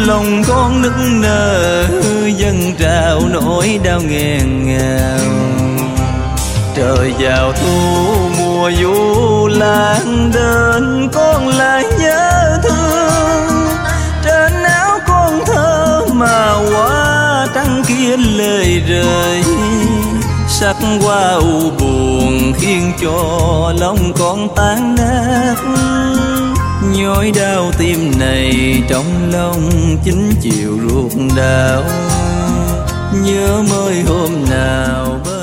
lòng con nức nở dâng trào nỗi đau nghẹn ngào. Trời vào thu mùa du lãng đến con lại nhớ thương. Trên áo con thơ mà hoa trắng kia lời rơi. Sắc hoa u buồn khiến cho lòng con tan nát. Nhói đau tim này trong lòng chính chiều ruột đau. Nhớ mới hôm nào